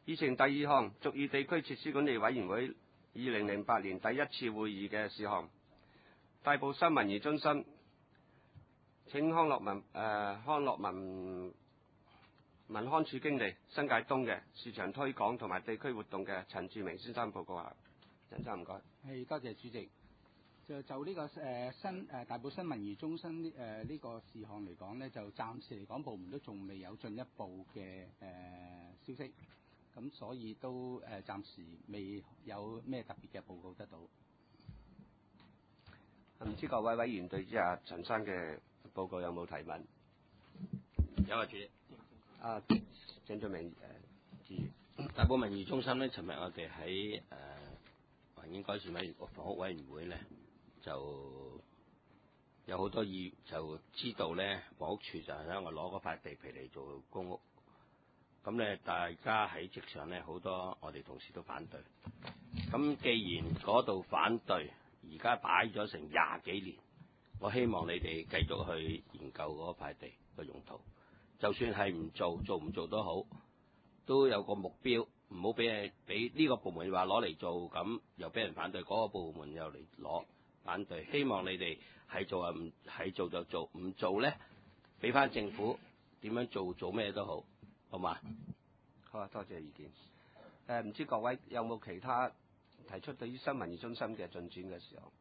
議程第二項，屬於地區設施管理委員會2008年第一次會議嘅事項。大埔新文娛中心請康樂文康處經理新界東嘅市場推廣同埋地區活動嘅陳志明先生報告下。陳生唔該。 係，多謝主席。就呢個大埔新文娛中心呢個事項嚟講呢，就暫時嚟講部門都仲未有進一步嘅消息，咁所以都暫時未有咩特別嘅報告得到。 唔知各位委員對於阿陳生嘅報告有冇提問？ 有啊，主席。 鄭俊明大埔文娛中心咧，尋日我哋喺環境改善委員會、房屋委員會咧，就有好多就知道咧，房屋處就係喺我攞嗰塊地皮嚟做公屋。咁咧，大家喺職場咧，好多我哋同事都反對。咁既然嗰度反對，而家擺咗成20幾年，我希望你哋繼續去研究嗰塊地嘅用途。就算係唔做都好，都有個目標，唔好俾呢個部門話攞嚟做，咁又俾人反對，嗰個部門又嚟攞反對。希望你哋係做啊，唔係做就做，唔做咧，俾翻政府點樣做咩都好，好嘛？ 好啊，多謝意見。唔知各位有冇其他提出對於新文娛中心嘅進展嘅時候？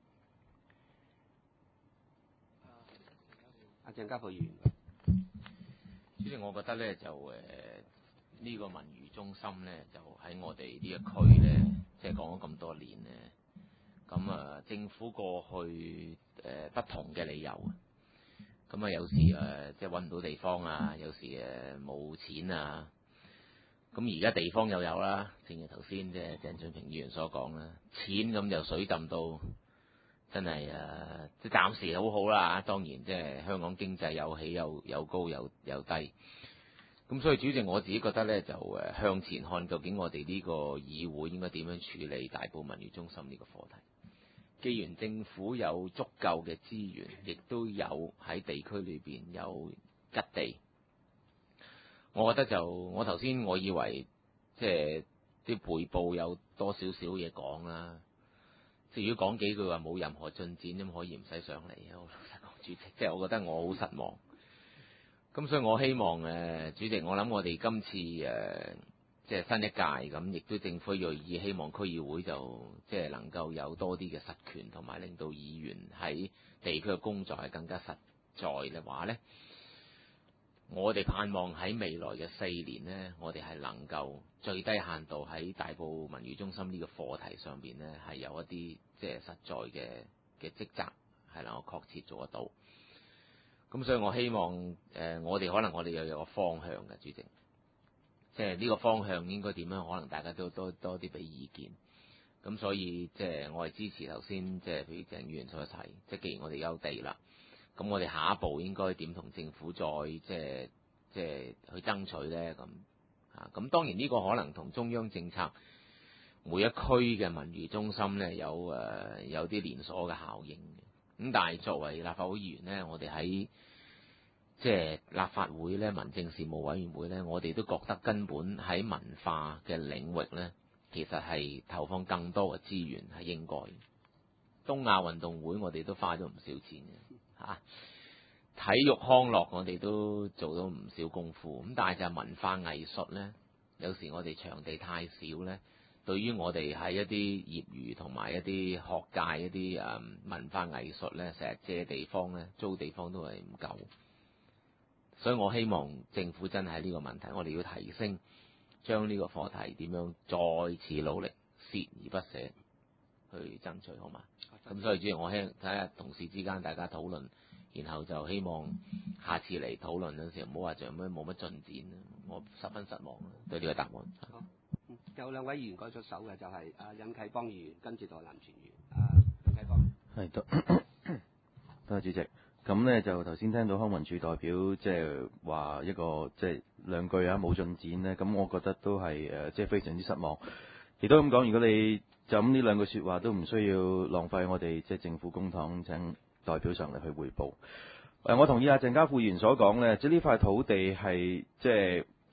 阿鄭家富議員。 主席，我覺得咧就呢個文娛中心咧，就喺我哋呢一區咧，即係講咗咁多年咧，咁政府過去不同嘅理由，咁有時即係揾唔到地方啊，有時冇錢啊，咁而家地方又有啦，正如頭先即係鄭俊平議員所講啦，錢咁就水浸到真係即係暫時好好啦，當然即係香港經濟有起有高有低，咁所以主席我自己覺得咧就向前看，究竟我哋呢個議會應該點樣處理大埔文娛中心呢個課題？既然政府有足夠嘅資源，亦都有喺地區裏邊有吉地，我覺得我頭先我以為即係啲背報有多少少嘢講啦。如果講幾句話冇任何進展，咁可以唔使上嚟啊！老實講，主席，即係我覺得我好失望。咁所以我希望主席，我諗我哋今次即係新一屆咁，亦都政府銳意希望區議會就即係能夠有多啲嘅實權，同埋令到議員喺地區嘅工作係更加實在嘅話咧，我哋盼望喺未來嘅4年呢，我哋係能夠最低限度喺大埔文娛中心呢個課題上邊呢，係有一啲即係實在嘅職責係能夠確切做得到。咁所以我希望我哋又有個方向嘅，主席，即係呢個方向應該點樣？可能大家都多啲俾意見。咁所以即係我係支持頭先即係譬如鄭議員所提，即係既然我哋有地啦。咁我哋下一步應該點同政府再即係去爭取咧？咁當然呢個可能同中央政策每一區嘅文娛中心咧有啲連鎖嘅效應嘅。咁但係作為立法會議員咧，我哋喺即係立法會咧民政事務委員會咧，我哋都覺得根本喺文化嘅領域咧，其實係投放更多嘅資源係應該。東亞運動會我哋都花咗唔少錢嘅。體育康樂我哋都做咗唔少功夫，咁但係就係文化藝術呢，有時我哋場地太少呢，對於我哋喺一啲業餘同埋一啲學界一啲文化藝術呢，成日借地方呢，租地方都係唔夠，所以我希望政府真係呢個問題，我哋要提升，將呢個課題點樣再次努力，鍥而不捨去爭取，好嘛？咁所以主席，我睇下同事之間大家討論，然後就希望下次嚟討論嗰陣時，唔好話仲冇乜進展，我十分失望對呢個答案。 好，有2位議員舉咗手嘅，就係尹啟邦議員，跟住代林全議員。尹啟邦。 係多謝主席。咁咧就頭先聽到康文署代表即係話一個即係2句冇進展咧，咁我覺得都係即係非常之失望。亦都咁講，如果你就咁呢2句説話都唔需要浪費我哋即係政府公帑請代表上嚟去彙報。我同意阿鄭家富議員所講咧，即係呢塊土地係即係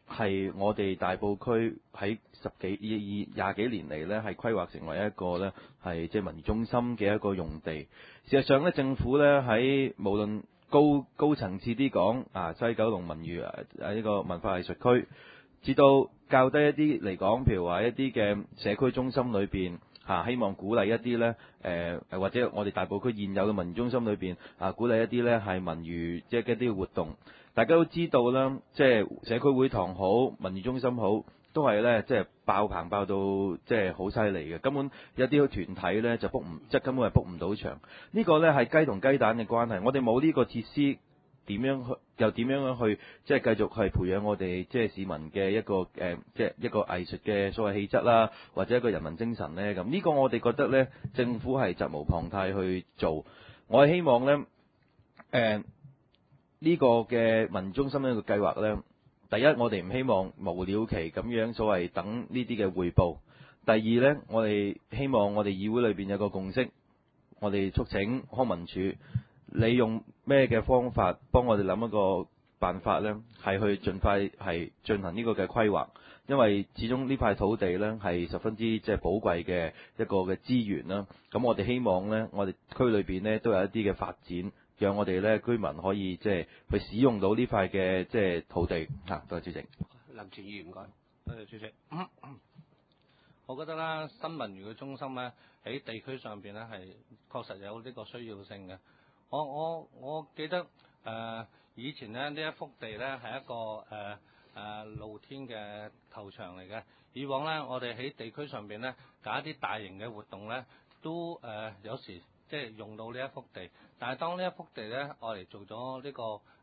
係我哋大埔區喺廿幾年嚟呢，係規劃成為一個呢係即係文娛中心嘅一個用地。事實上呢，政府呢喺無論高層次啲講西九龍文娛呢個文化藝術區，至到較低一啲嚟講，譬如話一啲嘅社區中心裏邊希望鼓勵一啲呢或者我哋大埔區現有嘅文娛中心裏邊鼓勵一啲呢係文娛即係一啲活動。大家都知道啦，即係社區會堂好，文娛中心好，都係呢，即係爆棚爆到即係好犀利嘅。根本有啲團體呢，就即係根本係 book 唔到場。呢個呢係雞同雞蛋嘅關係。我哋冇呢個設施，點樣去即係繼續去培養我哋即係市民嘅一個即係一個藝術嘅所謂氣質啦，或者一個人民精神呢。咁呢個我哋覺得呢，政府係責無旁貸去做。我係希望呢。呢個嘅文娛中心呢個計劃呢，第一我哋唔希望無了期咁樣所謂等呢啲嘅匯報。第二呢，我哋希望我哋議會裏邊有個共識，我哋促請康文署利用咩嘅方法幫我哋諗一個辦法呢，係去盡快係進行呢個嘅規劃，因為始終呢塊土地呢係十分之即係寶貴嘅一個嘅資源啦。咁我哋希望呢，我哋區裏邊呢都有一啲嘅發展。讓我哋咧居民可以即係去使用到呢塊嘅即係土地嚇。多謝主席。 林全議員唔該。 多謝主席。我覺得啦，新文娛嘅中心咧喺地區上邊咧係確實有呢個需要性嘅。我記得以前咧呢一幅地咧係一個露天嘅球場嚟嘅。以往咧我哋喺地區上邊咧搞一啲大型嘅活動咧都有時即係用到呢一幅地，但係當呢一幅地咧，我哋做咗呢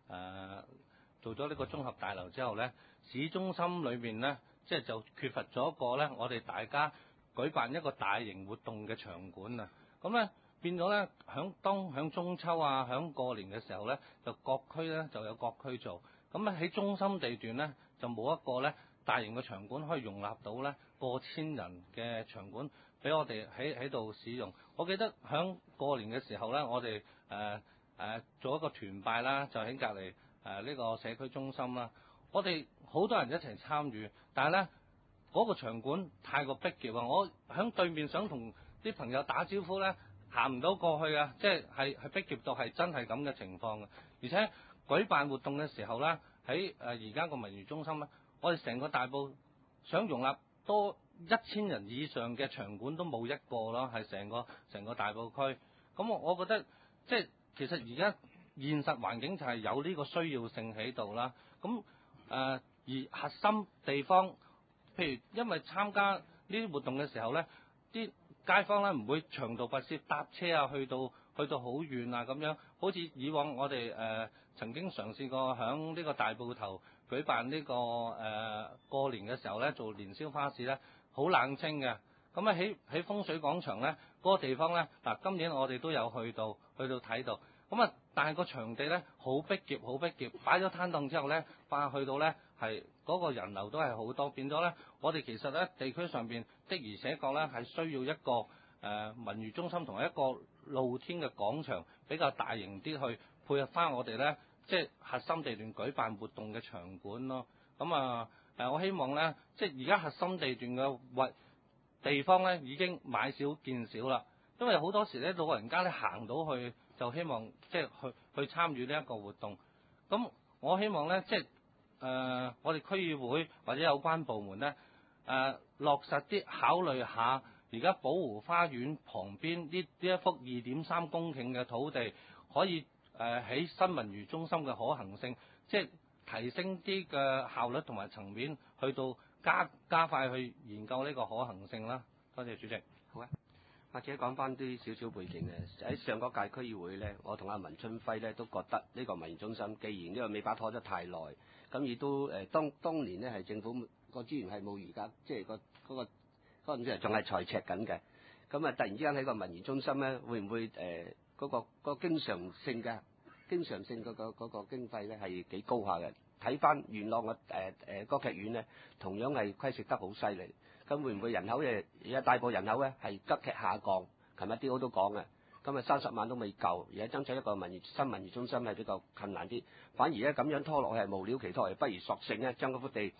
個綜合大樓之後咧，市中心裏面咧，即係就缺乏咗一個咧，我哋大家舉辦一個大型活動嘅場館啊。咁咧變咗咧，響中秋啊，響過年嘅時候咧，就各區咧就有各區做。咁咧喺中心地段咧，就冇一個咧大型嘅場館可以容納到咧過千人嘅場館俾我哋喺度使用。我記得響過年嘅時候咧，我哋做一個團拜啦，就喺隔離呢個社區中心啦。我哋好多人一齊參與，但係咧嗰個場館太過逼仄啊！我響對面想同啲朋友打招呼咧，行唔到過去啊！即係逼仄到係真係咁嘅情況嘅。而且舉辦活動嘅時候咧，喺而家個文娛中心咧，我哋成個大埔想容納多1000人以上嘅場館都冇一個咯，係成個大埔區。咁我覺得即係其實而家現實環境就係有呢個需要性喺度啦。咁而核心地方，譬如因為參加呢啲活動嘅時候咧，啲街坊咧唔會長途跋涉搭車啊，去到好遠啊咁樣。好似以往我哋曾經嘗試過響呢個大埔頭舉辦呢個過年嘅時候咧，做年宵花市咧，好冷清嘅。咁啊喺風水廣場咧嗰個地方咧，嗱今年我哋都有去到睇到。咁啊，但係個場地咧好逼仄，擺咗攤檔之後咧，去到咧係嗰個人流都係好多，變咗咧我哋其實咧地區上邊的而且確咧係需要一個文娛中心同埋一個露天嘅廣場比較大型啲去配合翻我哋咧，即係核心地段舉辦活動嘅場館咯。咁我希望咧，即係而家核心地段嘅地方咧已經買少見少啦，因為好多時咧老人家咧行到去就希望即係去參與呢一個活動。咁我希望咧即係我哋區議會或者有關部門咧落實啲考慮下，而家寶湖花園旁邊呢一幅2.3公頃嘅土地，可以喺新文娛中心嘅可行性，即係提升啲嘅效率同埋層面，去到加快去研究呢個可行性啦。多謝主席。 好啊，或者講翻啲少少背景嘅。喺上嗰屆區議會咧，我同阿文春輝咧都覺得呢個文娛中心，既然呢個尾巴拖得太耐，咁亦都當年咧係政府個資源係冇而家，即係嗰陣時仲係財赤緊嘅。咁突然之間喺個文娛中心咧，會唔會嗰個經常性嗰個經費咧係幾高下嘅？睇翻元朗嘅歌劇院咧，同樣係虧蝕得好犀利。咁會唔會人口而家大埔人口咧係急劇下降？琴日啲好都講嘅，今日30萬都未夠，而家爭取一個新文娛中心係比較困難啲。反而咧咁樣拖落去係無了期拖，不如索性咧將嗰幅地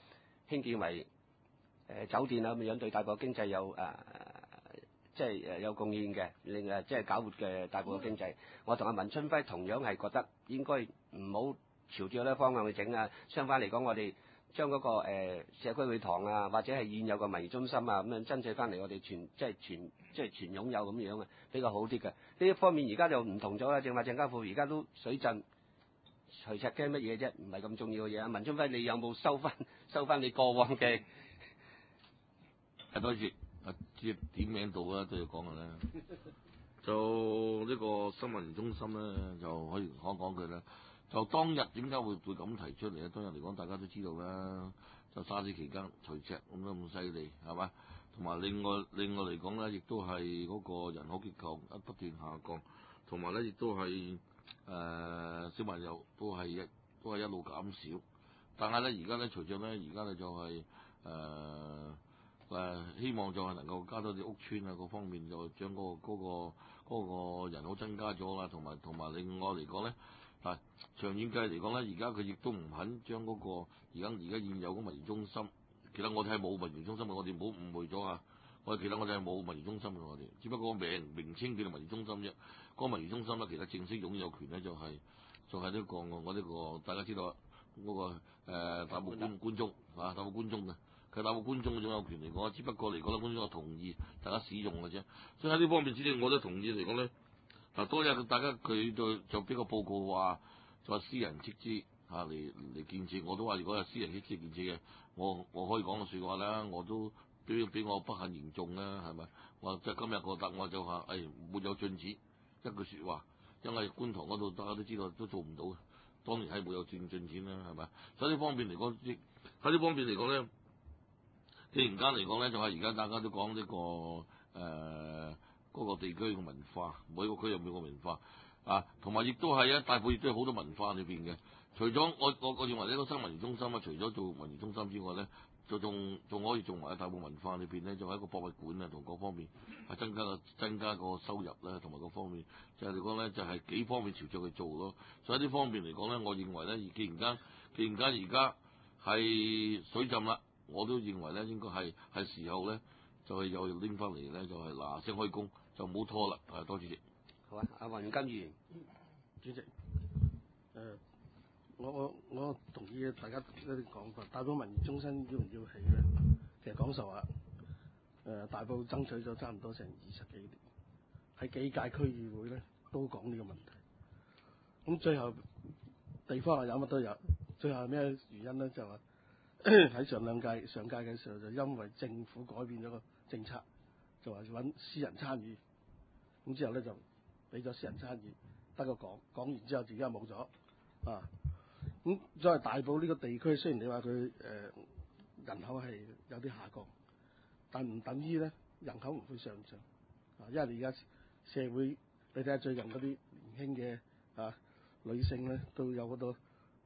興建為酒店啊咁樣，對大埔經濟有即係有貢獻嘅，另即係搞活嘅大埔嘅經濟。我同阿文春輝同樣係覺得應該唔好朝住呢個方向去整啊。相反嚟講，我哋將嗰個社區會堂啊，或者係現有嘅文娛中心啊，咁樣爭取翻嚟，我哋全擁有咁樣啊，比較好啲嘅。呢一方面而家就唔同咗啦。正話鄭家富而家都水浸，除赤驚乜嘢啫？唔係咁重要嘅嘢。阿文春輝，你有冇收翻你過往嘅？ 多謝。即係點名到啦，都要講嘅啦。就呢個新文娛中心咧，就可以講佢啦。就當日點解會咁提出嚟咧？當日嚟講，大家都知道啦。就沙士期間除赤咁樣咁犀利，係嘛？同埋另外嚟講咧，亦都係嗰個人口結構不斷下降，同埋咧亦都係小朋友都係一路減少。但係咧而家咧，隨著咧而家咧就係希望就係能夠加多啲屋邨啊，各方面就將嗰個人口增加咗啦，同埋另外嚟講咧，長遠計嚟講咧，而家佢亦都唔肯將嗰個而家現有嘅文娛中心，其實我哋係冇文娛中心嘅，我哋唔好誤會咗啊！其實我哋係冇文娛中心嘅，我哋只不過名稱叫做文娛中心啫。嗰個文娛中心咧，其實正式擁有權咧就係呢個我呢個大家知道嗰個大埔觀眾啊，大埔觀眾嘅。佢大埔觀眾嘅擁有權嚟講，只不過嚟講咧，觀眾我同意大家使用嘅啫。所以喺呢方面，只係我都同意嚟講咧。當日大家佢就俾個報告話，就話私人斥資嚟建設，我都話如果係私人斥資建設嘅，我可以講個説話啦，我都俾我不幸言中啦，係咪？我即係今日個答案就話，沒有進展一句説話，因為觀塘嗰度大家都知道都做唔到嘅，當然係沒有進展啦，係咪？所以呢方面嚟講，喺呢方面嚟講咧。既然間嚟講咧，就係而家大家都講呢個嗰個地區嘅文化，每個區有每個文化啊，同埋亦都係大埔亦都有好多文化裏邊嘅。除咗我認為呢個新文娛中心啊，除咗做文娛中心之外咧，就仲可以做埋大埔文化裏邊咧，就係一個博物館啊，同各方面係增加個收入咧，同埋各方面就係嚟講咧，就係幾方面朝著去做咯。所以呢方面嚟講咧，我認為咧，既然間而家係水浸啦。我都認為咧，應該係時候咧，就係又拎翻嚟咧，就係嗱聲開工，就唔好拖啦。多主席。 好啊，阿黃元金議員。 主席，我同意大家一啲講法。大埔文娛中心要唔要起咧？其實講實話，大埔爭取咗差唔多成20幾年，喺幾屆區議會咧都講呢個問題。咁最後地方係有乜都有，最後係咩原因咧？就話。喺上屆嘅時候，就因為政府改變咗個政策，就話揾私人參與，咁之後咧就俾咗私人參與，得個講完之後自己又冇咗啊。咁作為大埔呢個地區，雖然你話佢人口係有啲下降，但唔等於咧人口唔會上漲啊。因為你而家社會，你睇下最近嗰啲年輕嘅女性咧，都有好多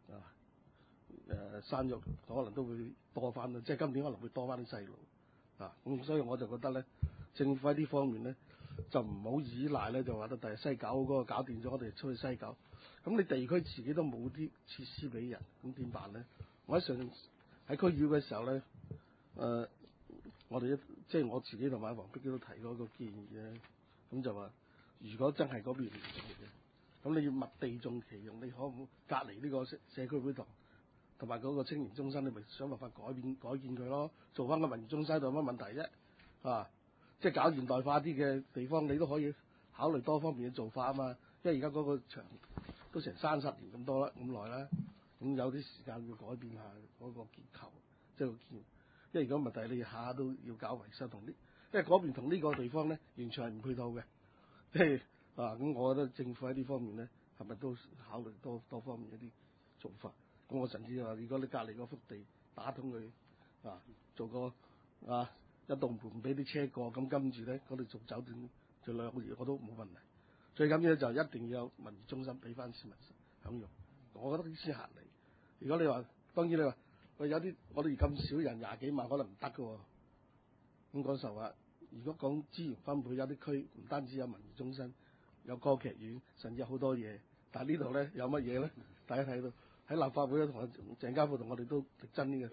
生育可能都會多翻啦，即係今年可能會多翻啲細路啊，咁所以我就覺得咧，政府喺呢方面咧就唔好依賴咧，就話得第日西九嗰個搞掂咗，我哋出去西九，咁你地區自己都冇啲設施俾人，咁點辦咧？我喺區議會嘅時候咧，我哋即係我自己同埋黃碧都提過一個建議咧，咁就話如果真係嗰邊唔做嘅，咁你要物地種其用，你可唔可以隔離呢個社區會堂？同埋嗰個青年中心，你咪想辦法改建佢咯，做翻個文娛中心有乜問題啫？即係搞現代化啲嘅地方，你都可以考慮多方面嘅做法啊嘛。因為而家嗰個場都成30年咁多啦，咁耐啦，咁有啲時間要改變下嗰個結構，即係個建。因為如果問題你下下都要搞維修同啲，因為嗰邊同呢個地方咧完全係唔配套嘅。即係咁我覺得政府喺呢方面咧，係咪都考慮多方面一啲做法？咁我甚至話，如果你隔離嗰幅地打通佢做個一道門俾啲車過，咁跟住咧嗰度做酒店做2個月我都冇問題。最緊要就一定要有文娛中心俾翻市民享用，我覺得先合理。如果你話當然你話喂有啲我哋咁少人20幾萬可能唔得㗎喎。咁講實話，如果講資源分配，有啲區唔單止有文娛中心，有歌劇院，甚至有好多嘢。但係呢度咧有乜嘢咧？大家睇到。喺立法會咧，同鄭家富同我哋都力爭呢個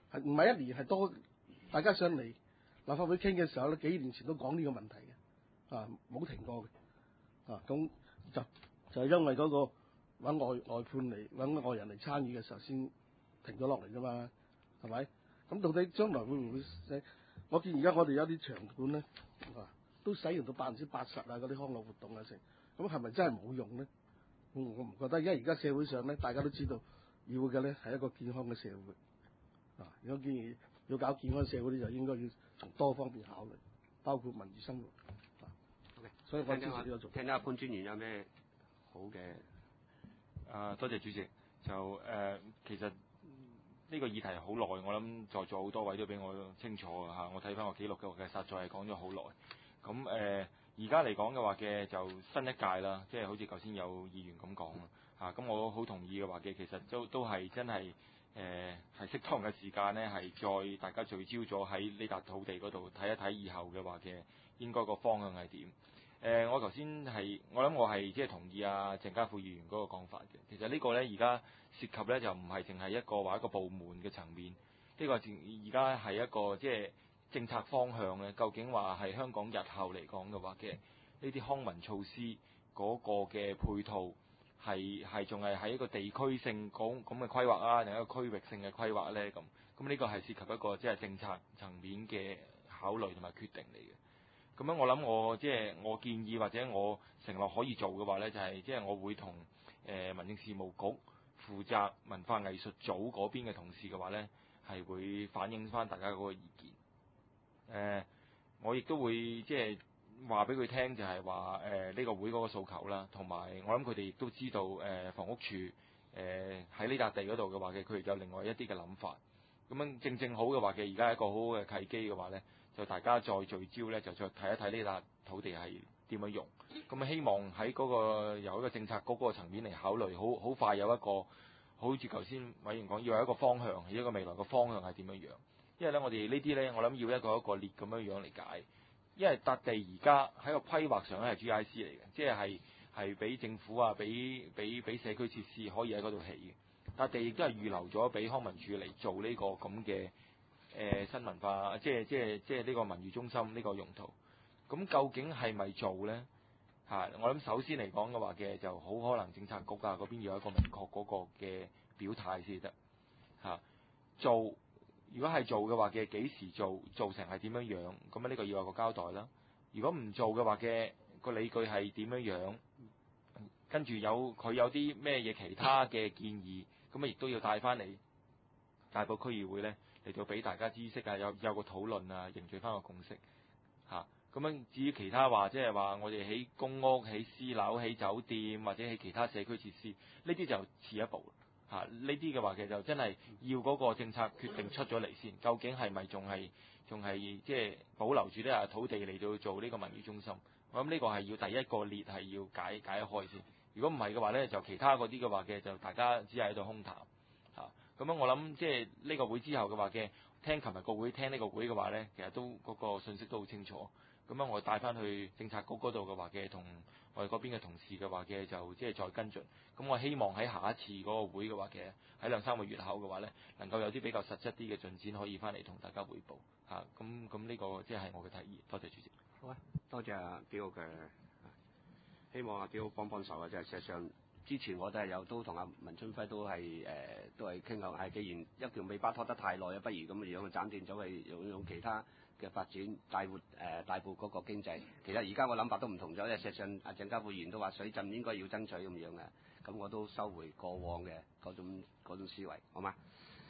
係唔係一年係多？大家上嚟立法會傾嘅時候咧，幾年前都講呢個問題嘅，冇停過嘅，咁就係因為嗰個揾外判嚟揾外人嚟參與嘅時候先停咗落嚟啫嘛，係咪？咁到底將來會唔會使？我見而家我哋有啲場館咧，都使用到80%啊嗰啲康樂活動啊成，咁係咪真係冇用咧？我唔覺得，因為而家社會上咧，大家都知道要嘅咧係一個健康嘅社會。如果建議要搞健康社會咧，就應該要從多方面考慮，包括民主生活。所以我支持呢個做。 聽下潘專員有咩好嘅？ 多謝主席。就其實呢個議題好耐，我諗在座好多位都比我清楚嚇。我睇翻個記錄嘅話，實在係講咗好耐。咁而家嚟講嘅話嘅就新一屆啦，即係好似頭先有議員咁講啦嚇。咁我好同意嘅話嘅，其實都係真係係適當嘅時間呢，係再大家聚焦咗喺呢笪土地嗰度睇一睇以後嘅話嘅應該個方向係點。我頭先我諗我係即係同意鄭家富議員嗰個講法嘅。其實呢個呢，而家涉及呢，就唔係淨係一個部門嘅層面，呢個而家係一個即係政策方向咧。究竟話係香港日後嚟講嘅話嘅呢啲康文措施嗰個嘅配套係仲係喺一個地區性咁嘅規劃啊，定係一個區域性嘅規劃呢？咁呢個係涉及一個即係政策層面嘅考慮同埋決定嚟嘅。咁樣我諗我建議或者我承諾可以做嘅話呢，就係即係我會同民政事務局負責文化藝術組嗰邊嘅同事嘅話呢，係會反映翻大家嗰個意見。我亦都會即係話俾佢聽，就係話呢個會嗰個訴求啦，同埋我諗佢哋亦都知道房屋處喺呢笪地嗰度嘅話嘅，佢哋有另外一啲嘅諗法。咁樣正好嘅話嘅，而家係一個好好嘅契機嘅話呢，就大家再聚焦呢，就再睇一睇呢笪土地係點樣用。咁希望喺嗰個由一個政策局嗰個層面嚟考慮，好快有一個好似頭先委員講，要有一個方向，一個未來嘅方向係點樣樣。因為呢，我哋呢啲呢，我諗要一個列咁樣樣嚟解。因為笪地而家喺個規劃上咧係 GIC 嚟嘅，即係俾政府俾社區設施可以喺嗰度起嘅。笪地亦都係預留咗俾康文署嚟做呢個咁嘅新文化，即係呢個文娛中心呢個用途。咁究竟係咪做呢？我諗首先嚟講嘅話嘅，就好可能政策局嗰邊要有一個明確嗰個嘅表態先得做。如果係做嘅話嘅，幾時做成係點樣樣？咁呢個要有個交代啦。如果唔做嘅話嘅，個理據係點樣樣？跟住佢有啲咩嘢其他嘅建議，咁亦都要帶翻嚟大埔區議會呢，嚟到俾大家知識有個討論凝聚翻個共識咁樣至於其他話，即係話我哋起公屋、起私樓、起酒店或者起其他社區設施，呢啲就遲一步。呢啲嘅話嘅就真係要嗰個政策決定出咗嚟先，究竟係咪仲係即係保留住呢土地嚟到做呢個文娛中心？我諗呢個係要第一個列係要解開先。如果唔係嘅話呢，就其他嗰啲嘅話嘅就大家只係喺度空談咁樣我諗即係呢個會之後嘅話嘅，聽琴日個會聽呢個會嘅話呢，其實都嗰個信息都好清楚。咁樣我帶翻去政策局嗰度嘅話嘅，同我哋嗰邊嘅同事嘅話嘅，就即係再跟進。咁我希望喺下一次嗰個會嘅話嘅，喺2-3個月後嘅話呢，能夠有啲比較實質啲嘅進展可以翻嚟同大家彙報咁呢個即係我嘅提議。多謝主席。 好啊，多謝阿表嘅，希望阿表幫手啊！即係事實上，之前我都同阿文春輝都係傾向，既然一條尾巴拖得太耐啊，不如咁嘅樣斬斷咗，去用其他嘅發展帶活大埔嗰個經濟。其實而家我諗法都唔同咗，因為事實上阿鄭家富議員都話水浸應該要爭取咁樣嘅，咁我都收回過往嘅嗰種思維，好嗎？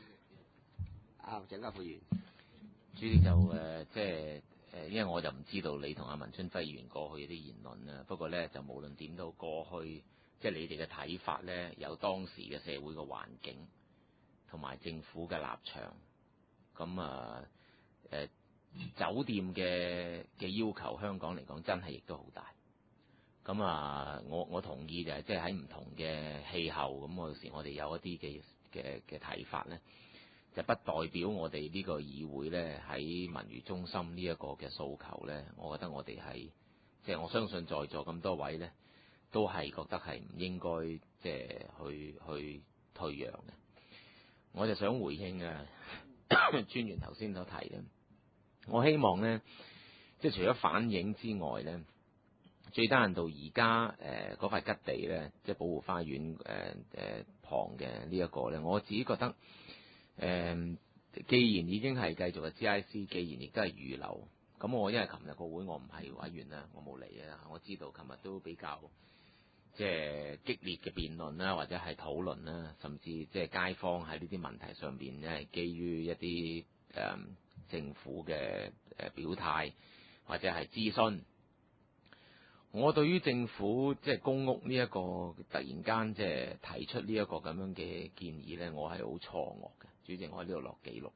鄭家富議員， 主席就因為我就唔知道你同阿文春輝議員過去啲言論啦。不過呢，就無論點都過去，即係你哋嘅睇法呢，有當時嘅社會嘅環境同埋政府嘅立場。咁酒店嘅要求，香港嚟講真係亦都好大。咁我同意就係即係喺唔同嘅氣候，咁有時我哋有一啲嘅睇法呢，就不代表我哋呢個議會呢喺文娛中心呢一個嘅訴求呢，我覺得我哋係即係我相信在座咁多位呢，都係覺得係唔應該即係去退讓嘅。我就想回應專員頭先所提咧，我希望咧，即係除咗反映之外咧，最低限度而家嗰塊吉地咧，即係寶湖花園旁嘅呢一個咧，我自己覺得既然已經係繼續嘅 GIC， 既然亦都係預留，咁我因為琴日個會我唔係委員啦，我冇嚟啊，我知道琴日都比較即係激烈嘅辯論啦，或者係討論啦，甚至即係街坊喺呢啲問題上邊咧，基於一啲政府嘅表態或者係諮詢。我對於政府即係公屋呢一個突然間即係提出呢一個咁樣嘅建議咧，我係好錯愕嘅。主席，我喺呢度落記錄。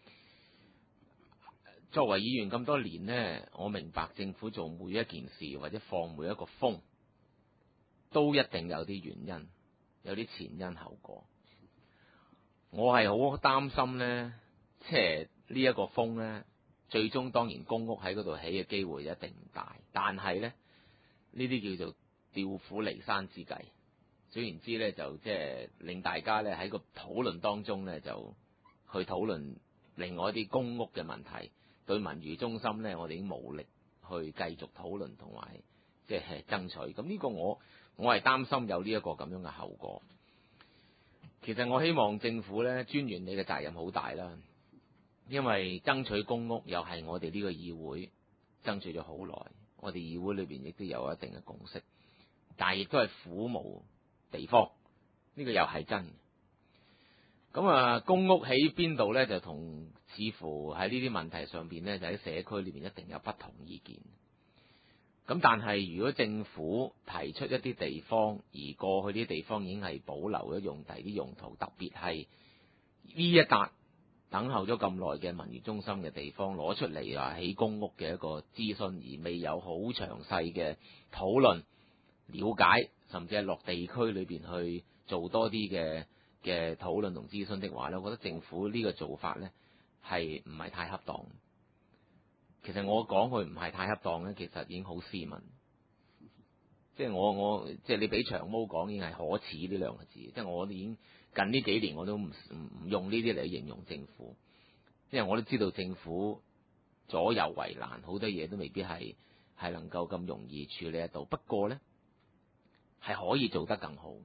作為議員咁多年呢，我明白政府做每一件事或者放每一個風，都一定有啲原因，有啲前因後果。我係好擔心呢，即係呢一個風呢，最終當然公屋喺嗰度起嘅機會一定唔大，但係呢，呢啲叫做調虎離山之計。總言之呢，就即係令大家呢喺個討論當中呢，就去討論另外一啲公屋嘅問題。對文娛中心呢，我哋已經無力去繼續討論同埋即係爭取。咁呢個我係擔心有呢一個咁樣嘅後果。其實我希望政府呢，專員你嘅責任好大啦，因為爭取公屋又係我哋呢個議會爭取咗好耐，我哋議會裏邊亦都有一定嘅共識，但係亦都係苦無地方，呢個又係真嘅。咁公屋喺邊度呢？就同似乎喺呢啲問題上邊呢，就喺社區裏邊一定有不同意見。咁但係如果政府提出一啲地方，而過去啲地方已經係保留咗用第啲用途，特別係呢一笪等候咗咁耐嘅文娛中心嘅地方攞出嚟話起公屋嘅一個諮詢，而未有好詳細嘅討論、了解，甚至係落地區裏邊去做多啲嘅討論同諮詢的話咧，我覺得政府呢個做法咧係唔係太恰當。其實我講佢唔係太恰當咧，其實已經好斯文。即係我即係你俾長毛講已經係可恥呢兩個字。即係我已經近呢幾年我都唔用呢啲嚟形容政府，因為我都知道政府左右為難，好多嘢都未必係能夠咁容易處理得到。不過咧係可以做得更好。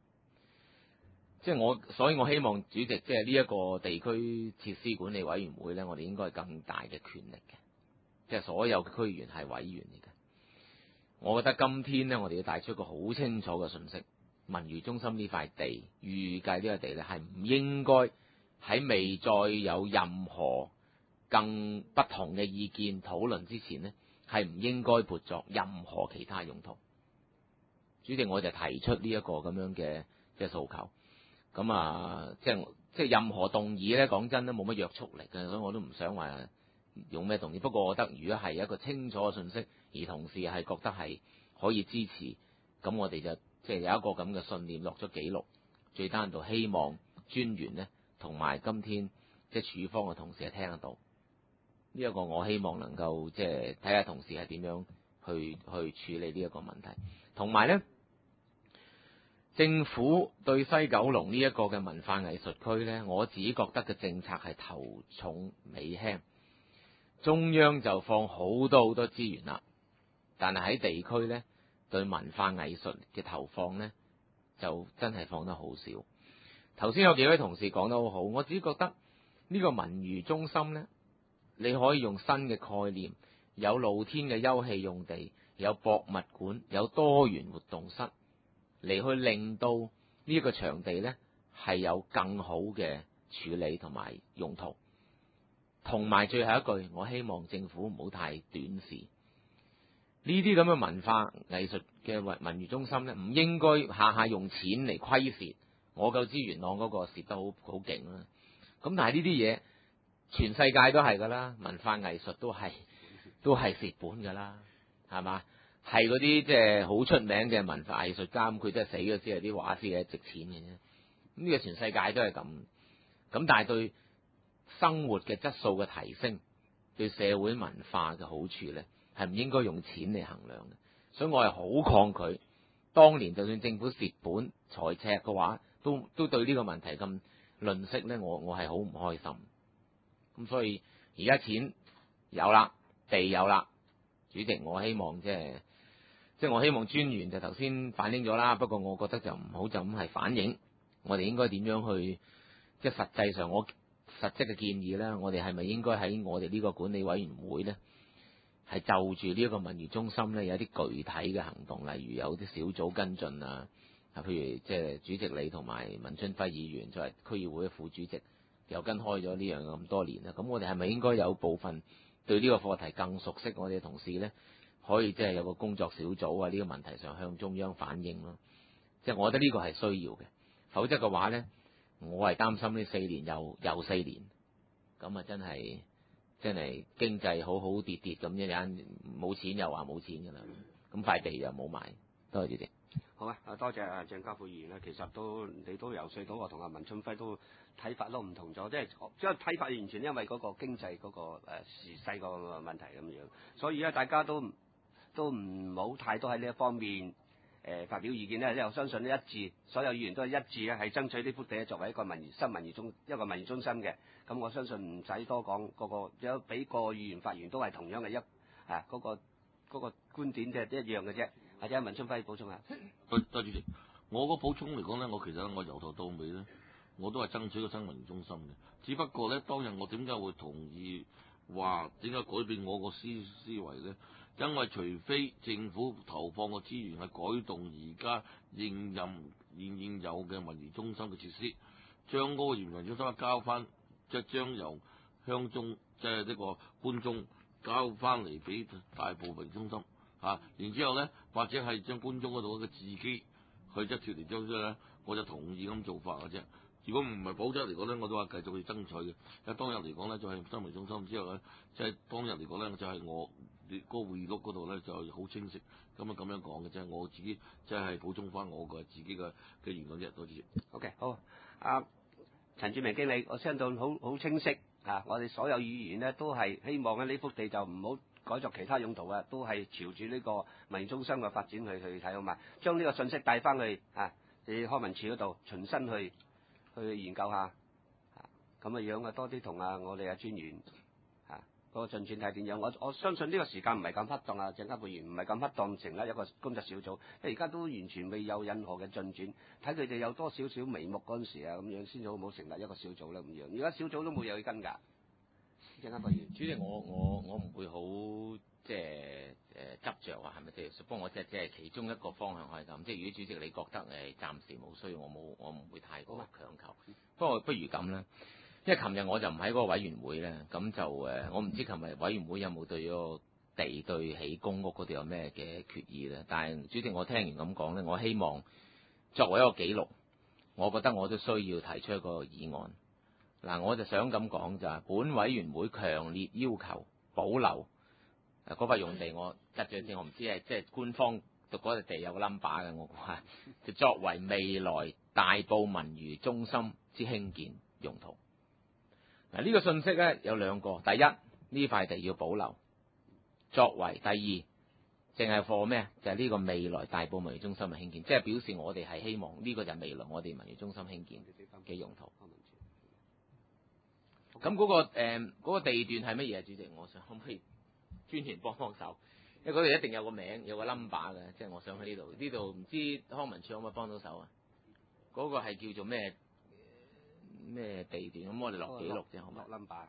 所以我希望主席即係呢一個地區設施管理委員會咧，我哋應該係更大嘅權力嘅，即係所有嘅區議員係委員嚟嘅。我覺得今天咧，我哋要帶出一個好清楚嘅信息：文娛中心呢塊地，預計呢個地咧係唔應該喺未再有任何更不同嘅意見討論之前呢，係唔應該撥作任何其他用途。主席，我就提出呢一個咁樣嘅即係訴求。咁即係任何動議咧，講真都冇乜約束力嘅，所以我都唔想話用咩動議。不過我覺得，如果係一個清楚嘅信息，而同時係覺得係可以支持，咁我哋就即係有一個咁嘅信念落咗記錄。最低限度希望專員呢，同埋今天即係處方嘅同事係聽得到。呢一個我希望能夠即係睇下同事係點樣去處理呢一個問題，同埋呢。政府對西九龍呢一個嘅文化藝術區呢，我自己覺得嘅政策係頭重尾輕，中央就放好多資源啦，但係喺地區呢，對文化藝術嘅投放呢，就真係放得好少。頭先有幾位同事講得好好，我自己覺得呢個文娛中心呢，你可以用新嘅概念，有露天嘅休憩用地，有博物館，有多元活動室。嚟去令到呢一個場地呢係有更好嘅處理同埋用途，同埋最後一句，我希望政府唔好太短視。呢啲咁嘅文化藝術嘅文娛中心呢，唔應該下下用錢嚟虧蝕。我夠知元朗嗰個蝕得好勁啦。咁但係呢啲嘢全世界都係噶啦，文化藝術都係蝕本噶啦，係嘛？係嗰啲即係好出名嘅文化藝術家，佢真係死咗先係啲畫師嘅值錢嘅啫。呢個全世界都係咁。咁但係對生活嘅質素嘅提升，對社會文化嘅好處咧，係唔應該用錢嚟衡量嘅。所以我係好抗拒。當年就算政府蝕本財赤嘅話，都對呢個問題咁吝嗇咧，我係好唔開心。 咁所以而家錢有啦，地有啦，主席，我希望即係我希望專員就頭先反映咗啦，不過我覺得就唔好就咁係反映，我哋應該點樣去即係實際上我實質嘅建議咧，我哋係咪應該喺我哋呢個管理委員會咧，係就住呢一個文娛中心咧有啲具體嘅行動，例如有啲小組跟進啊，譬如即係主席你同埋文春輝議員作為區議會嘅副主席，又跟開咗呢樣咁多年啦，咁我哋係咪應該有部分對呢個課題更熟悉我哋嘅同事咧，可以即係有個工作小組啊，呢個問題上向中央反映咯。即係我覺得呢個係需要嘅，否則嘅話咧，我係擔心呢4年又4年，咁啊真係經濟好好跌咁樣，冇錢又話冇錢㗎啦，咁塊地又冇埋。多謝主席。 好啊，多謝阿鄭家富議員啦。其實你都游說到我同阿文春輝都睇法都唔同咗，即係睇法完全因為嗰個經濟嗰個時勢個問題咁樣，所以咧大家都唔好太多喺呢一方面發表意見咧。因為我相信呢一致，所有議員都係一致咧，係爭取呢幅地作為一個新文娛中心嘅。咁我相信唔使多講，有俾個議員發言都係同樣嘅嗰個觀點即係一樣嘅啫。或者文春輝補充下。 多主席，我個補充嚟講咧，我其實我由頭到尾咧，我都係爭取個新文娛中心嘅。只不過咧，當日我點解會同意話點解改變我個思維咧？因為除非政府投放個資源去改動而家現有嘅文娛中心嘅設施，將嗰個原文中心交翻，即係將由鄉中即係呢個官中交翻嚟俾大埔文娛中心。然之後咧，或者係將官中嗰度嘅自己去即係脱離咗之後咧，我就同意咁做法嘅啫。如果唔係保質嚟講咧，我都話繼續去爭取嘅。因為當日嚟講咧，就係新文中心之後咧，即係當日嚟講咧，就係我個會議錄嗰度咧就好清晰咁樣講嘅啫。我自己即係補充翻我個自己嘅言論啫。多謝。 OK， 好。陳志明經理，我聽到好清晰啊！我哋所有議員咧都係希望咧呢幅地就唔好改作其他用途啊，都係朝住呢個文娛中心嘅發展去睇好嘛，將呢個信息帶翻去康文署嗰度，重新去研究下，咁嘅樣多啲同我哋專員嗰個進展係點樣？我相信呢個時間唔係咁恰當啊，鄭家富議員唔係咁恰當成立一個工作小組，因為而家都完全未有任何嘅進展，睇佢哋有多少少眉目嗰陣時咁樣先好唔好成立一個小組咧咁樣？而家小組都冇嘢去跟㗎。 主席，我唔會好即係執着話係咪即係，不過我只係其中一個方向係咁。即係如果主席你覺得暫時冇需要，我唔會太過強求。不過不如咁啦，因為琴日我就唔喺嗰個委員會咧，咁就我唔知琴日委員會有冇對嗰個地對起公屋嗰度有咩嘅決議咧。但係主席，我聽完咁講咧，我希望作為一個記錄，我覺得我都需要提出一個議案。嗱，我就想咁講就係，本委員會強烈要求保留嗰塊用地，我執咗先，我唔知係即係官方讀嗰笪地有個 number 嘅，我估係就作為未來大埔文娛中心之興建用途。嗱，呢個信息咧有兩個，第一呢塊地要保留，作為第二淨係貨咩？就係呢個未來大埔文娛中心嘅興建，即係表示我哋係希望呢個就係未來我哋文娛中心興建嘅用途。咁嗰個地段係乜嘢？主席，我想可唔可以專員幫手？因為嗰度一定有個名，有個 number 嘅，即係我想喺呢度唔知康文署可唔可以幫到手啊？嗰個係叫做咩地段？咁我哋落記錄啫，好唔好 ？number，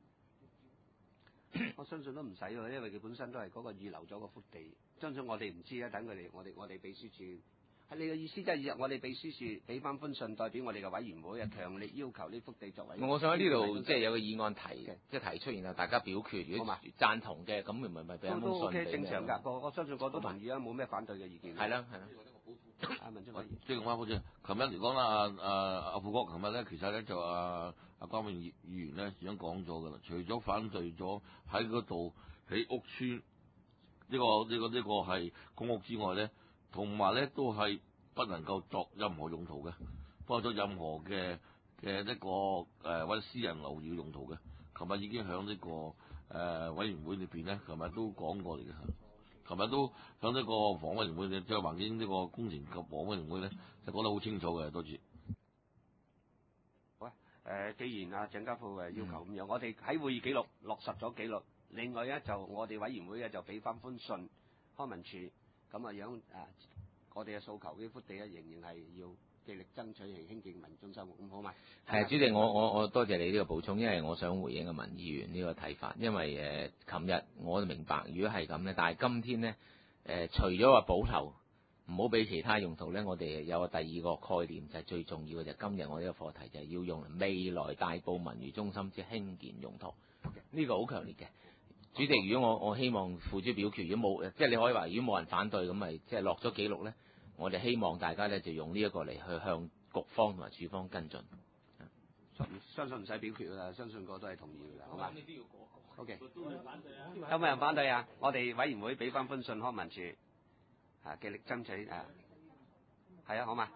我相信都唔使喎，因為佢本身都係嗰個預留咗個幅地，相信我哋唔知咧，等佢哋我哋秘書處。你嘅意思即係我哋秘書處俾翻封信，代表我哋嘅委員會強烈要求呢幅地作為。 我想喺呢度即係有個議案即係提出，然後大家表決，如果贊同嘅，咁咪俾一封信俾。 都 OK 正常㗎，我相信我都同意啊，冇咩反對嘅意見。 係啦。 阿文中輝， 即係講翻好似琴日嚟講啦，阿副國琴日咧，其實咧就阿關永議員咧已經講咗㗎啦，除咗反對咗喺嗰度喺屋邨呢個係公屋之外咧。同埋咧，都係不能夠作任何用途嘅，不作任何嘅一個或者私人樓宇用途嘅。琴日已經喺呢個委員會裏邊咧，琴日都講過嚟嘅。琴日都喺呢個房委員會嘅，即係環境呢個工程及房委員會咧，就講得好清楚嘅。多謝。 好啊， 既然啊鄭家富要求咁樣，我哋喺會議記錄落實咗記錄，另外咧就我哋委員會咧就俾翻封信康文署，咁樣我哋嘅訴求呢幅地咧仍然係要極力爭取係興建民中心，咁好嘛？ 係，主席，我多謝你呢個補充，因為我想回應阿文議員呢個睇法，因為琴日我就明白，如果係咁咧，但係今天咧除咗話保留唔好俾其他用途咧，我哋有個第二個概念就係最重要嘅，就係今日我呢個課題就係要用未來大埔文娛中心之興建用途，呢個好強烈嘅。主席，如果我希望付諸表決，如果冇即係你可以話，如果冇人反對咁咪即係落咗記錄咧，我哋希望大家咧就用呢一個嚟去向局方同埋署方跟進。 相信唔使表決啦，相信個都係同意㗎啦，好嘛？ 你都要過。 OK。有冇人反對啊？我哋委員會俾翻封信康文署，極力爭取係啊，好嘛？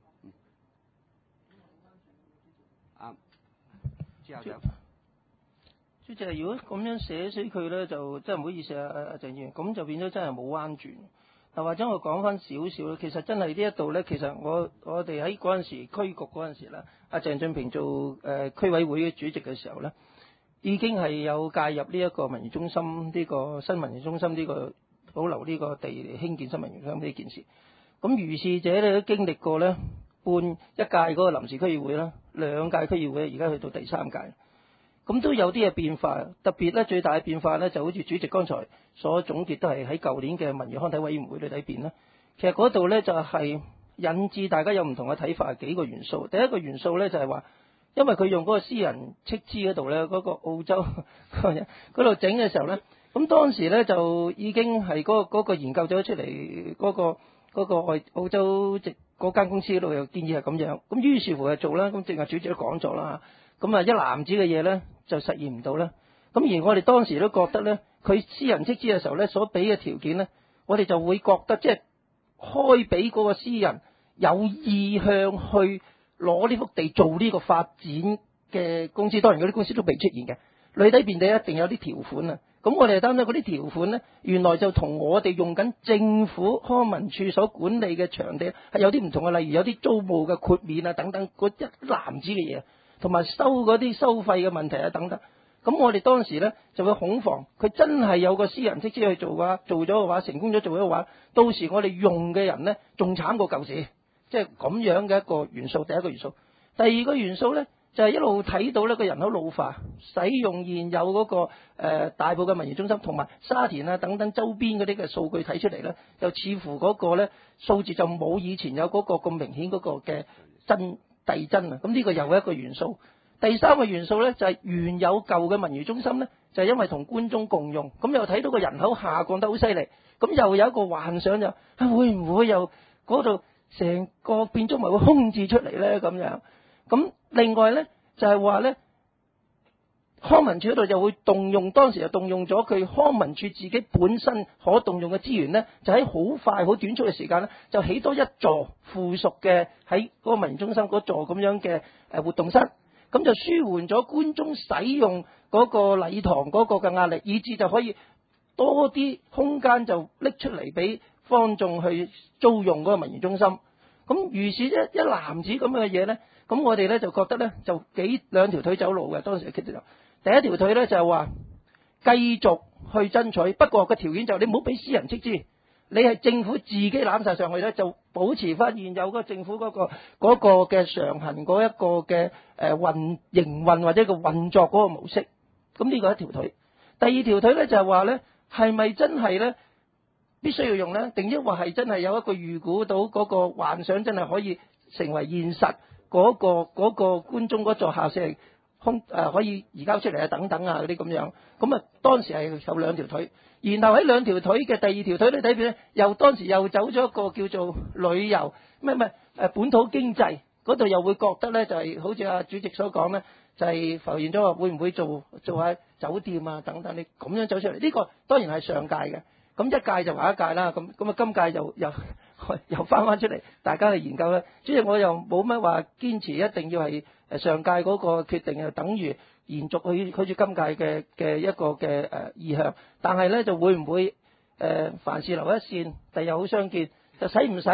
之後就。 主席，如果咁樣寫死佢咧，就真係唔好意思啊，阿鄭議員，咁就變咗真係冇彎轉。嗱，或者我講翻少少咧，其實真係呢一度咧，其實我哋喺嗰陣時區局嗰陣時咧，阿鄭俊平做區委會嘅主席嘅時候咧，已經係有介入呢一個文娛中心呢個新文娛中心呢個保留呢個地嚟興建新文娛中心呢件事。咁如是者咧都經歷過咧一屆嗰個臨時區議會啦，2屆區議會，而家去到第3屆。咁都有啲嘅變化，特別咧最大嘅變化咧就好似主席剛才所總結，都係喺舊年嘅文娛康體委員會裏邊啦。其實嗰度咧就係引致大家有唔同嘅睇法，幾個元素。第一個元素咧就係話，因為佢用嗰個私人斥資嗰度咧，嗰個澳洲嗰度整嘅時候咧，咁當時咧就已經係嗰個研究咗出嚟，嗰個澳洲籍嗰間公司嗰度又建議係咁樣，咁於是乎就做啦。咁正係主席都講咗啦，咁一籃子嘅嘢咧就實現唔到啦。咁而我哋當時都覺得咧，佢私人斥資嘅時候咧所俾嘅條件咧，我哋就會覺得即係開俾嗰個私人有意向去攞呢幅地做呢個發展嘅公司，當然嗰啲公司都未出現嘅，裏底邊地一定有啲條款啊。咁我哋擔心嗰啲條款咧，原來就同我哋用緊政府康文署所管理嘅場地係有啲唔同嘅，例如有啲租務嘅豁免啊等等，嗰一籃子嘅嘢，同埋收嗰啲收費嘅問題啊等等。咁我哋當時咧就會恐防，佢真係有個私人斥資去做嘅，做咗嘅話，成功咗做咗嘅話，到時我哋用嘅人咧仲慘過舊時，即係咁樣嘅一個元素。第一個元素，第二個元素咧就係一路睇到呢個人口老化，使用現有嗰個大埔嘅文娛中心同埋沙田啊等等周邊嗰啲嘅數據睇出嚟咧，就似乎嗰個咧數字就冇以前有嗰個咁明顯嗰個嘅遞增啊。咁呢個又係一個元素。第三個元素咧就係原有舊嘅文娛中心咧，就係因為同觀眾共用，咁又睇到個人口下降得好犀利，咁又有一個幻想就會唔會又嗰度成個變咗咪會空置出嚟咧咁樣。咁另外咧就係話咧，康文署嗰度就會動用，當時就動用咗佢康文署自己本身可動用嘅資源咧，就喺好快好短促嘅時間咧，就起多一座附屬嘅喺嗰個文娛中心嗰座咁樣嘅活動室。咁就舒緩咗觀眾使用嗰個禮堂嗰個嘅壓力，以至就可以多啲空間就拎出嚟俾坊眾去租用嗰個文娛中心。咁如是一籃子咁嘅嘢咧，咁我哋咧就覺得咧就兩條腿走路嘅。當時嘅決定，第一條腿咧就係話繼續去爭取，不過個條件就係你唔好俾私人斥資。你係政府自己攬晒上去咧，就保持翻現有嗰個政府嗰個嘅常行嗰一個嘅營運或者個運作嗰個模式。咁呢個一條腿。第二條腿咧就係話咧，係咪真係咧必須要用咧？定抑或係真係有一個預估到嗰個幻想真係可以成為現實嗰個觀眾嗰座校舍可以移交出嚟啊等等啊嗰啲咁樣。咁啊當時係有兩條腿。然後喺兩條腿嘅第二條腿咧睇邊咧，當時又走咗一個叫做旅遊本土經濟嗰度，又會覺得咧就係好似阿主席所講咧，就係浮現咗話會唔會做下酒店啊等等，你咁樣走出嚟，呢個當然係上屆嘅，咁一屆就話一屆啦，咁啊今屆又翻出嚟，大家去研究啦。主席我又冇乜話堅持一定要係上屆嗰個決定，就等於延續去好似今屆嘅一個嘅意向，但係咧就會唔會凡事留一線，第日好相見，就使唔使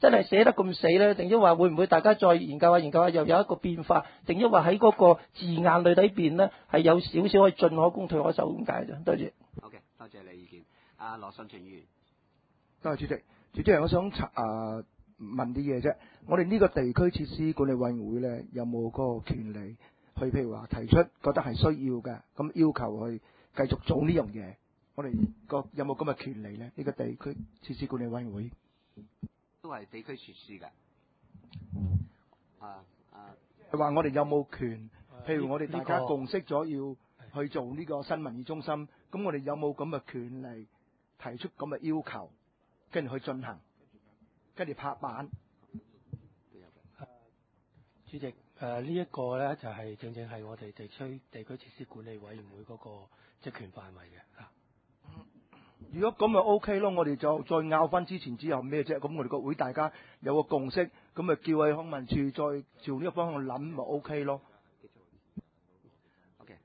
真係寫得咁死咧？定抑或會唔會大家再研究下，又有一個變化？定抑或喺嗰個字眼裏底邊咧，係有少少可以進可攻退可守咁解啫？多謝。 OK， 多謝你意見。阿羅信全議員。 多謝主席。主席，我想問啲嘢啫。我哋呢個地區設施管理委員會咧，有冇嗰個權利去譬如話提出覺得係需要嘅，咁要求去繼續做呢樣嘢？我哋有冇咁嘅權利咧？呢個地區設施管理委員會都係地區設施㗎。 係話我哋有冇權？譬如我哋大家共識咗要去做呢個新民意中心，咁我哋有冇咁嘅權利提出咁嘅要求，跟住去進行，跟住拍板？ 主席，呢一個咧就係正正係我哋地區設施管理委員會嗰個職權範圍嘅嚇。 如果咁咪 OK 咯，我哋就再拗翻之前之後咩啫？咁我哋個會大家有個共識，咁咪叫喺康文署再朝呢個方向諗咪 OK 咯。 OK，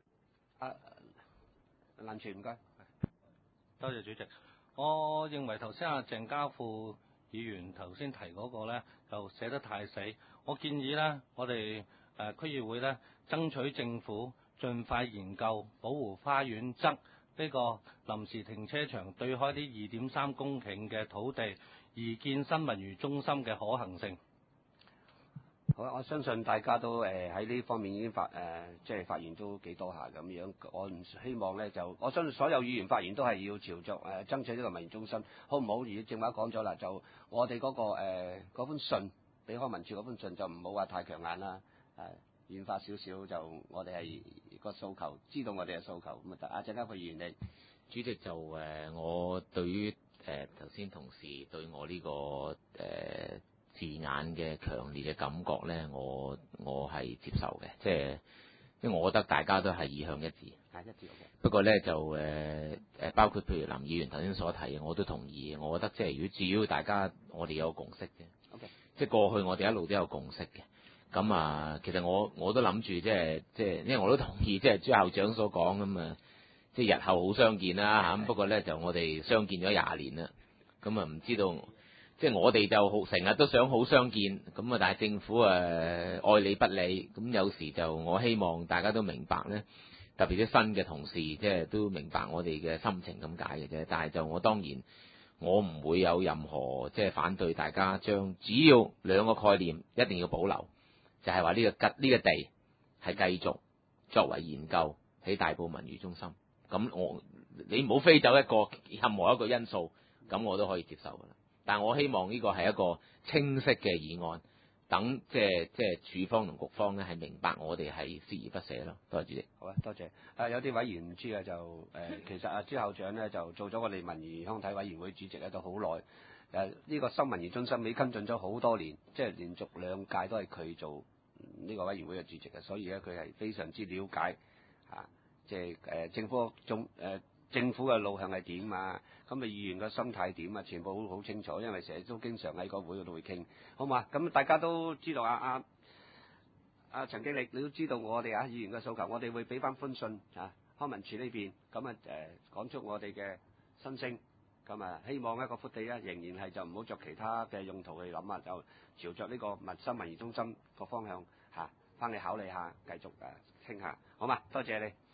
林全唔該。 多謝主席。我認為頭先阿鄭家富議員頭先提嗰個咧，就寫得太死。我建議咧，我哋區議會咧，爭取政府盡快研究寶湖花園側呢個臨時停車場對開啲2.3公頃嘅土地，而建新文娛中心嘅可行性。 好，我相信大家都喺呢方面已經即係發言都幾多下咁樣。我唔希望咧我相信所有議員發言都係要朝着爭取呢個文娛中心，好唔好？而正話講咗啦，就我哋嗰個嗰封信俾康文署嗰封信就唔好話太強硬啦，軟化少少就我哋係個訴求，知道我哋嘅訴求咁啊得。阿鄭家富議員你主席就我對於頭先同事對我呢個字眼嘅強烈嘅感覺咧，我係接受嘅，即係因為我覺得大家都係意向一致。 一致嘅。 不過咧就包括譬如林議員頭先所提嘅，我都同意。我覺得即係如果只要大家我哋有共識嘅，OK， 即係過去我哋一路都有共識嘅。咁其實我都諗住即係，因為我都同意即係朱校長所講咁啊，即係日後好相見啦嚇。不過咧就我哋相見咗20年啦，咁唔知道。即係我哋就成日都想好相見，咁但係政府愛理不理，咁有時就我希望大家都明白咧，特別啲新嘅同事即係都明白我哋嘅心情咁解嘅啫。但係就我當然我唔會有任何即係反對大家將，只要兩個概念一定要保留，就係話呢個地係繼續作為研究喺大埔文娛中心。咁你唔好飛走任何一個因素，咁我都可以接受㗎啦。但我希望呢個係一個清晰嘅議案，等即係處方同局方咧係明白我哋係鍥而不捨咯。多謝主席。 好啊，多謝。有啲委員唔知嘅就其實朱校長咧就做咗我哋文娛康體委員會主席咧都好耐。呢個新文娛中心已跟進咗好多年，即係連續2屆都係佢做呢個委員會嘅主席嘅，所以咧佢係非常之了解即係政府嘅路向係點啊？咁議員嘅心態點啊？全部好清楚，因為成日都經常喺個會度會傾，好嘛？咁大家都知道陳經理，你都知道我哋議員嘅訴求，我哋會俾翻封信康文署呢邊，咁講出我哋嘅心聲，咁希望一個幅地仍然係就唔好作其他嘅用途去諗就朝着呢個新文娛中心個方向翻去考慮下，繼續傾下，好嘛？多謝你。